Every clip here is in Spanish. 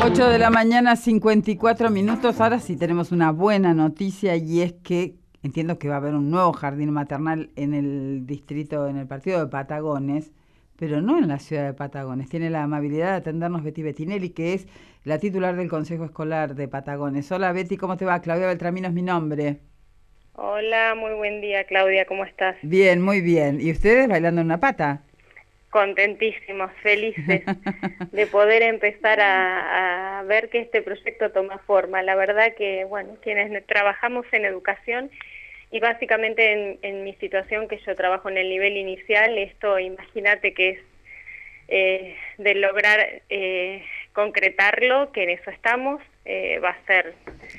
8 de la mañana, 54 minutos. Ahora sí tenemos una buena noticia y es que entiendo que va a haber un nuevo jardín maternal en el distrito, en el partido de Patagones, pero no en la ciudad de Patagones. Tiene la amabilidad de atendernos Betty Bettinelli, que es la titular del Consejo Escolar de Patagones. Hola Betty, ¿cómo te va? Claudia Beltramino es mi nombre. Hola, muy buen día, Claudia, ¿cómo estás? Bien, muy bien. ¿Y ustedes bailando en una pata? Contentísimos, felices de poder empezar a ver que este proyecto toma forma. La verdad que, bueno, quienes trabajamos en educación y básicamente en mi situación, que yo trabajo en el nivel inicial, esto imagínate que es de lograr concretarlo, que en eso estamos, va a ser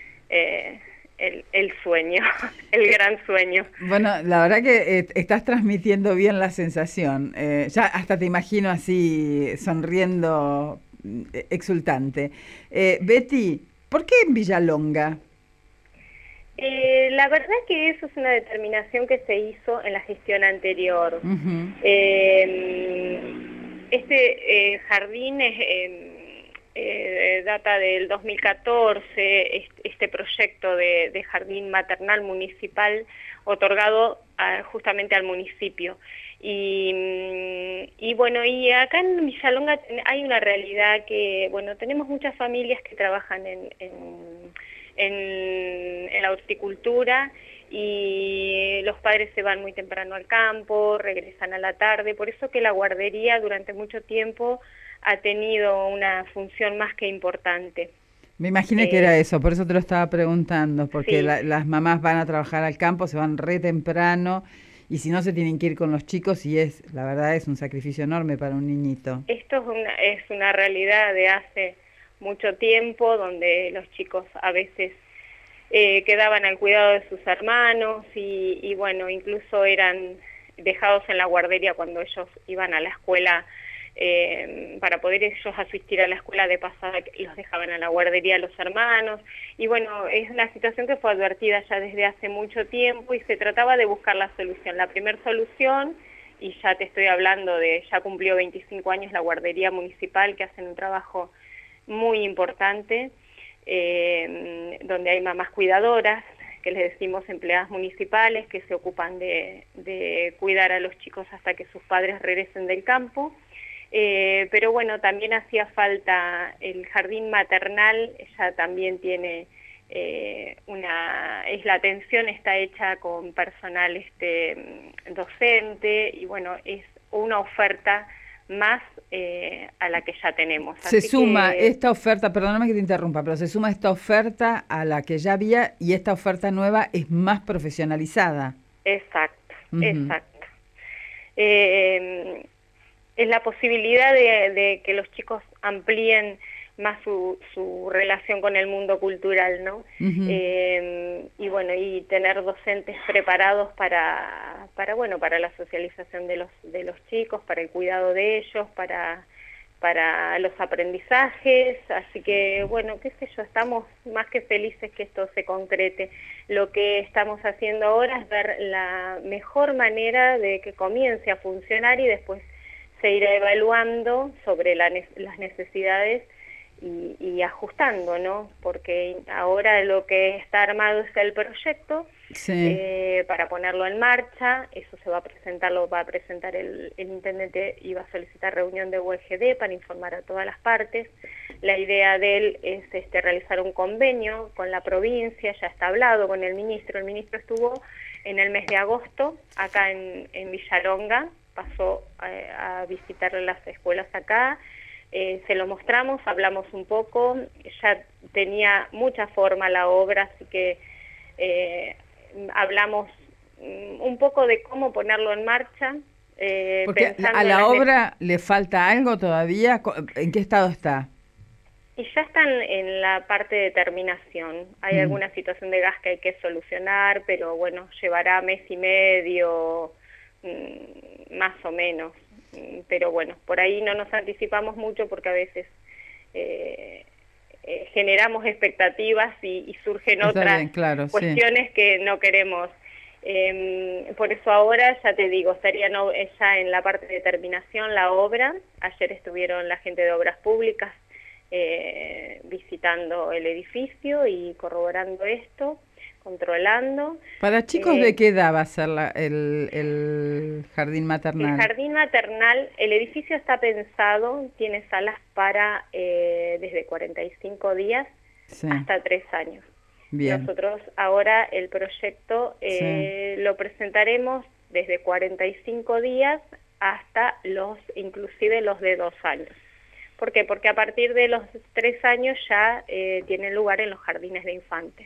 el sueño, el gran sueño. Bueno, la verdad que estás transmitiendo bien la sensación. Ya hasta te imagino así sonriendo, exultante. Betty, ¿por qué en Villalonga? La verdad que eso es una determinación que se hizo en la gestión anterior. Ujú. Este jardín data del 2014, este proyecto de jardín maternal municipal otorgado justamente al municipio. Y bueno, y acá en Villalonga hay una realidad que, bueno, tenemos muchas familias que trabajan en la horticultura y los padres se van muy temprano al campo, regresan a la tarde, por eso que la guardería durante mucho tiempo ha tenido una función más que importante. Me imaginé que era Eh, eso, por eso te lo estaba preguntando, porque sí, las mamás van a trabajar al campo, se van re temprano y si no se tienen que ir con los chicos y la verdad es un sacrificio enorme para un niñito. esto es una realidad de hace mucho tiempo, donde los chicos a veces quedaban al cuidado de sus hermanos y bueno, incluso eran dejados en la guardería cuando ellos iban a la escuela, para poder ellos asistir a la escuela de pasada, los dejaban a la guardería los hermanos, y bueno, es una situación que fue advertida ya desde hace mucho tiempo y se trataba de buscar la solución. La primera solución, y ya te estoy hablando de, ya cumplió 25 años la guardería municipal, que hacen un trabajo muy importante, donde hay mamás cuidadoras, que les decimos empleadas municipales, que se ocupan de cuidar a los chicos hasta que sus padres regresen del campo. Pero bueno, también hacía falta el jardín maternal, ya también tiene la atención está hecha con personal docente, y bueno, es una oferta más a la que ya tenemos. Se Así suma que, esta oferta, perdóname que te interrumpa, pero se suma esta oferta a la que ya había y esta oferta nueva es más profesionalizada. exacto, Ujú. exacto. Eh, es la posibilidad de que los chicos amplíen más su relación con el mundo cultural, ¿no? Ujú. Y bueno, y tener docentes preparados bueno, para la socialización de los chicos, para el cuidado de ellos, para los aprendizajes, así que bueno, qué sé yo, estamos más que felices que esto se concrete. Lo que estamos haciendo ahora es ver la mejor manera de que comience a funcionar y después se irá evaluando sobre las necesidades y ajustando, ¿no? Porque ahora lo que está armado es el proyecto Sí. para ponerlo en marcha. Eso se va a presentar, lo va a presentar el intendente, y va a solicitar reunión de UEGD para informar a todas las partes. La idea de él es realizar un convenio con la provincia, ya está hablado con el ministro estuvo en el mes de agosto acá en Villalonga, pasó a visitar las escuelas acá, se lo mostramos, hablamos un poco, ya tenía mucha forma la obra, así que hablamos un poco de cómo ponerlo en marcha, Porque a pensando en la las obra le falta algo todavía. ¿En qué estado está? y ya están en la parte de terminación. Hay Mm. alguna situación de gas que hay que solucionar, pero bueno, llevará mes y medio, más o menos. Pero bueno, por ahí no nos anticipamos mucho porque a veces eh, generamos expectativas y surgen Está otras bien, claro, sí. cuestiones que no queremos. Por eso ahora, ya te digo, estaría ya en la parte de terminación la obra. Ayer estuvieron la gente de Obras Públicas visitando el edificio y corroborando esto, controlando. ¿Para chicos de qué edad va a ser el jardín maternal? El jardín maternal, el edificio está pensado, tiene salas para desde 45 días hasta 3 años. Bien. Nosotros ahora el proyecto lo presentaremos desde 45 días hasta inclusive los de 2 años. ¿Por qué? Porque a partir de los 3 años ya tienen lugar en los jardines de infantes.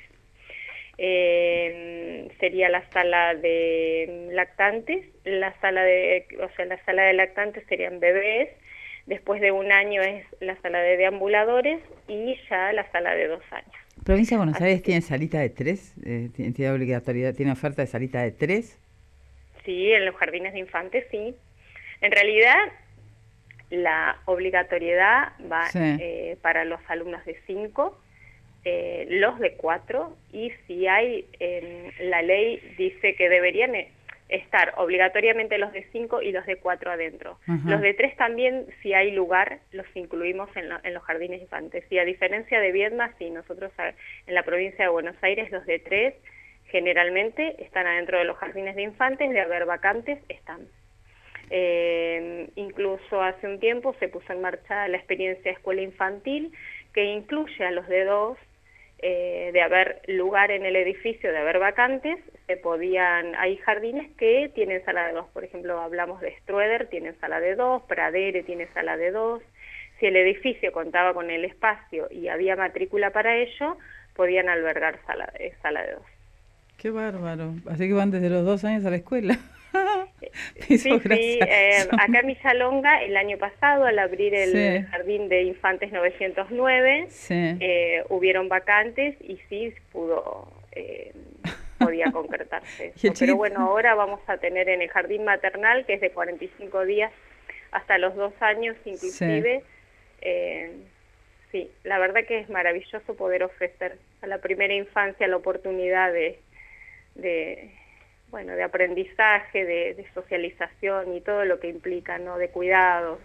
Sería la sala de lactantes, la sala de lactantes serían bebés, después de 1 año es la sala de deambuladores y ya la sala de 2 años. ¿Provincia de Buenos Aires tiene salita de 3? ¿Tiene obligatoriedad? ¿Tiene oferta de salita de 3? Sí, en los jardines de infantes sí. En realidad la obligatoriedad va para los alumnos de 5, los de 4, y si hay, la ley dice que deberían estar obligatoriamente los de 5 y los de 4 adentro. Los de 3 también, si hay lugar, los incluimos en los jardines infantes. Y a diferencia de Viedma, sí, nosotros en la provincia de Buenos Aires, los de 3 generalmente están adentro de los jardines de infantes, de haber vacantes, están. Incluso hace un tiempo se puso en marcha la experiencia escuela infantil, que incluye a los de 2, de haber lugar en el edificio, de haber vacantes, hay jardines que tienen sala de 2, por ejemplo, hablamos de Strueder, tienen sala de 2, Pradere tiene sala de 2, si el edificio contaba con el espacio y había matrícula para ello, podían albergar sala de 2. Qué bárbaro, así que van desde los 2 años a la escuela. Sí, acá en Villalonga el año pasado, al abrir el Jardín de Infantes 909, hubieron vacantes y sí podía concretarse eso. Pero bueno, ahora vamos a tener en el Jardín Maternal, que es de 45 días hasta los 2 años inclusive. Sí, la verdad que es maravilloso poder ofrecer a la primera infancia la oportunidad de aprendizaje, de socialización y todo lo que implica, ¿no? De cuidados.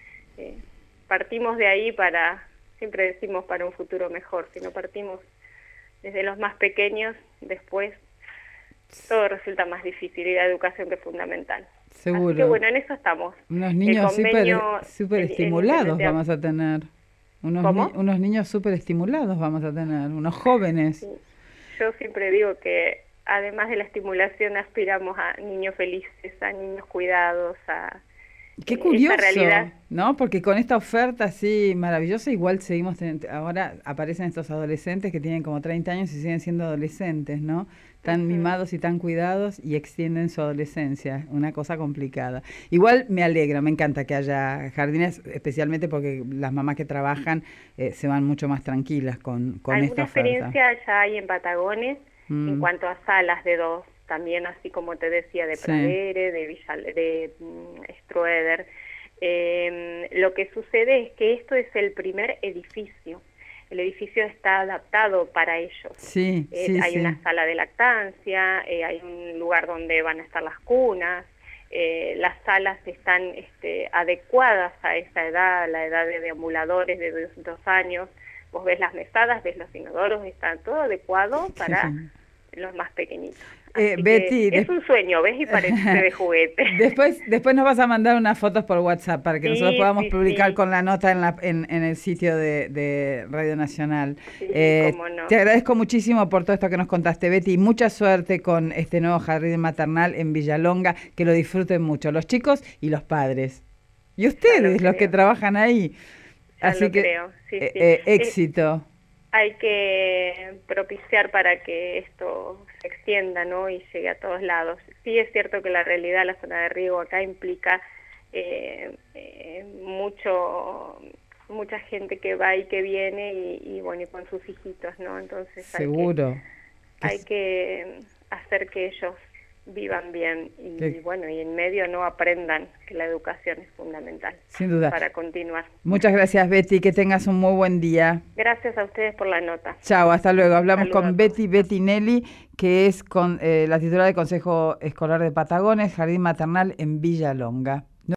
Partimos de ahí siempre decimos para un futuro mejor, si no partimos desde los más pequeños, después todo resulta más difícil y la educación que es fundamental. Seguro. Así que bueno, en eso estamos. Unos niños súper estimulados vamos a tener. Unos niños súper estimulados vamos a tener, unos jóvenes. Sí. Yo siempre digo que además de la estimulación aspiramos a niños felices, a niños cuidados, a qué curioso, esa realidad. ¿No? Porque con esta oferta así maravillosa igual seguimos ahora aparecen estos adolescentes que tienen como 30 años y siguen siendo adolescentes, ¿no? Tan mimados y tan cuidados y extienden su adolescencia, una cosa complicada. Igual me alegra, me encanta que haya jardines, especialmente porque las mamás que trabajan se van mucho más tranquilas con esta oferta. Alguna experiencia ya hay en Patagones en cuanto a salas de 2, también así como te decía, de Pradere, de Strueder. Lo que sucede es que esto es el primer edificio. El edificio está adaptado para ellos. Hay una sala de lactancia, hay un lugar donde van a estar las cunas, las salas están adecuadas a esa edad, la edad de deambuladores de 2 años. Vos ves las mesadas, ves los inodoros, está todo adecuado para los más pequeñitos. Betty, es un sueño, ¿ves? Y parece de juguete. Después nos vas a mandar unas fotos por WhatsApp para que nosotros podamos publicar con la nota en el sitio de Radio Nacional. Cómo no. Te agradezco muchísimo por todo esto que nos contaste, Betty, y mucha suerte con este nuevo jardín maternal en Villalonga, que lo disfruten mucho, los chicos y los padres. Y ustedes, los que trabajan ahí. Así que creo. éxito. Hay que propiciar para que esto se extienda, ¿no? Y llegue a todos lados. Sí es cierto que la realidad, la zona de riego acá implica mucha gente que va y que viene y con sus hijitos, ¿no? Entonces seguro hay que hacer que ellos vivan bien y en medio no aprendan que la educación es fundamental. Sin duda. Para continuar. Muchas gracias, Betty, que tengas un muy buen día. Gracias a ustedes por la nota. Chao, hasta luego. Hablamos con Betty Nelly, que es la titular del Consejo Escolar de Patagones, Jardín Maternal en Villalonga.